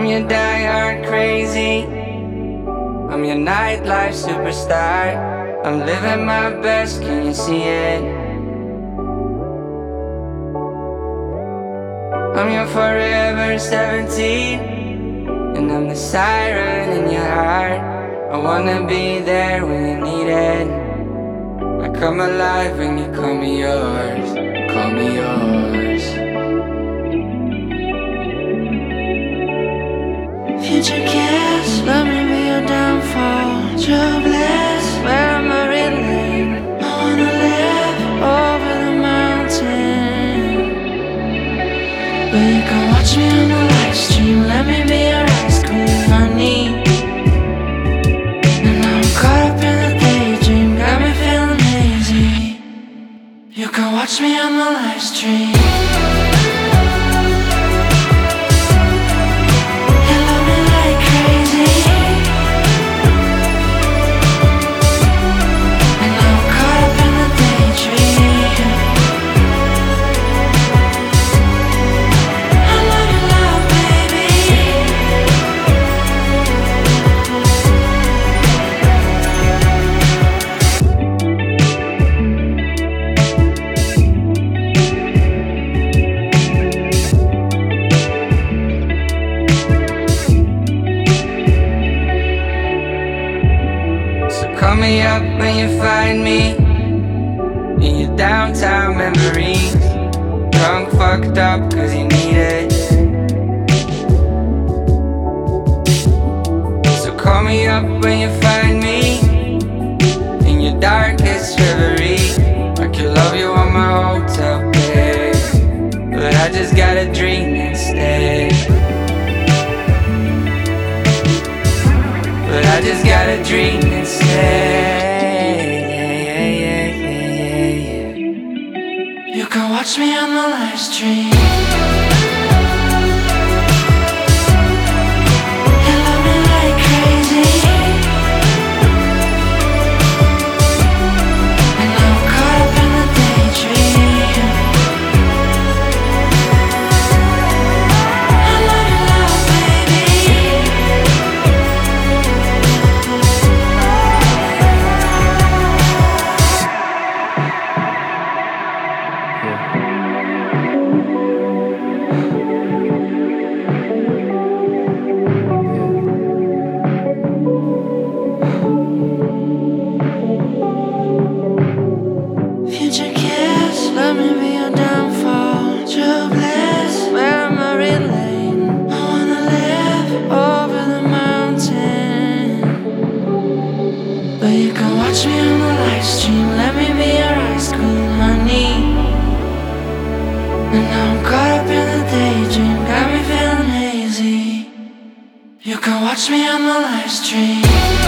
I'm your die-hard crazy. I'm your nightlife superstar. I'm living my best, can you see it? I'm your forever 17, and I'm the siren in your heart. I wanna be there when you need it. I come alive when you call me yours, call me yours. Future kiss, let me be your downfall. True bliss, where am I reeling? I wanna live over the mountain, but you can watch me on the live stream. Let me be your ice cream, honey. And now I'm caught up in a daydream, got me feeling hazy. You can watch me on the live stream. Call me up when you find me in your downtown memories. Drunk, fucked up, cause you need it. So call me up when you find me in your darkest reverie. I could love you on my hotel bed, but I just gotta dream instead. But I just gotta dream instead. You can watch me on the live stream. You love me like crazy, and now I'm caught up in a daydream. I love you, love, baby. Future kiss, let me be your downfall. True bliss, where am I reeling? I wanna live over the mountain, but you can watch me on the live stream. Let me be your ice cream, honey. And now I'm caught up in a daydream, got me feeling hazy. You can watch me on the live stream.